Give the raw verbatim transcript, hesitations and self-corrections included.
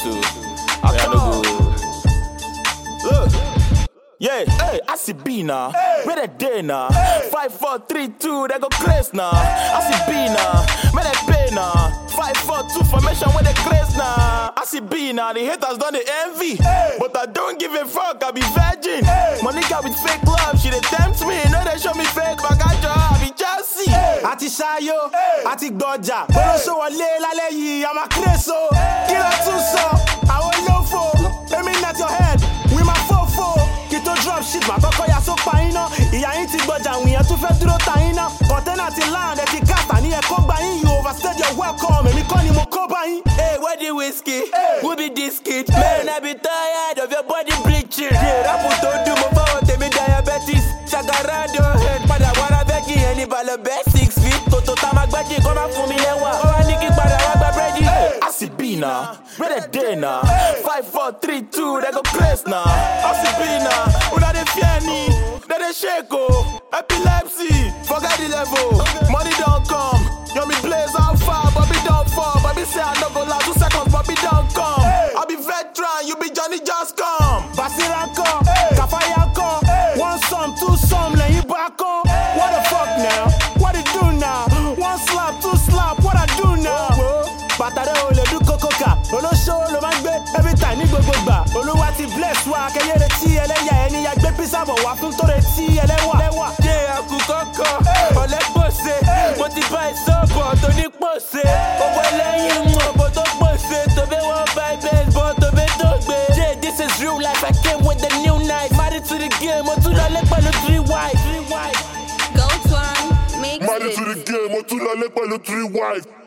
too. I can't go. Look. Yeah, hey, I see B now. Hey. Where they day now? Hey. Five, four, three, two, they go crazy now. I see B now. Where they pay now? Five, four, two formation where they crazy now. I see B now. The haters done the envy, hey. But I don't give a fuck. I be virgin. Hey. Monica with fake love, she they tempt me. No, they show me fake, but I got I be Chelsea. Hey. Ati Shayo, hey. Ati Doja. Hey. So I lay la lay, I'm a creso. Kill a two so. I will love for. Let me not your head. We my fofo. Drop shit, ma koko ya so pa ina. Iya yin ti gboja win yan tún fẹ́ dúró ta ina. Container ti land, ẹ ti cast ni ẹ kó gba yín. You overstayed your welcome, èmi kọ́ ni mo kó bá yín. Hey, where the whiskey? Hey. Who be this kid? Hey. Man, I be tired of your body bleaching. Yeah, rapu tó dùn mo fọwọ́ tèmi diabetes. Ṣàgàràdò head padà wàrà bẹ́ẹ̀kì ẹni balẹ̀ bẹ́ẹ̀ six feet. Tòtò tá ma gbẹ́jì kọ́ máa fún mi lẹ́wà. Ó wá ní kí padà wá gba búrẹ́dì. I see B now, where they day now? Five, four, three, two, they go crazy now. I see B now. Then they shake oh, epilepsy, forget the level. Money don't come, you me blaze out far, Bobby don't fall. Bobby say I no go last two seconds, Bobby don't come. Hey. I be veteran, you be Johnny just come. Basiranko, hey. Kafayanko, hey. One sum, two sum, then you back on. Hey. What the fuck now? What it do now? One slap, two slap, what I do now? Batare o le du kokoka, olo show lo ma gbe every time ni gbogbo gba. Olúwa ti bless wa, keye retí ẹlẹ́yà ẹni ya gbé pizza bọ̀ wá fún tó retí ẹlẹ́wà. Jẹ́ àkùkọ́kọ́, ọ̀lẹ́ pòṣe, mo ti bá ìsọ̀bọ̀ tó ní pòṣe. Gbogbo ẹlẹ́yin mú ọ̀bọ̀ tó pòṣe, tòbí wọ́n bá baseball, tòbí tó gbé. Jẹ́ this is real life, I came with the new knife. Married to the game, mo tún lọ lé pẹ̀lú three wives. Go Twang, mix Married to the game, mo tún lọ lé pẹ̀lú three wives.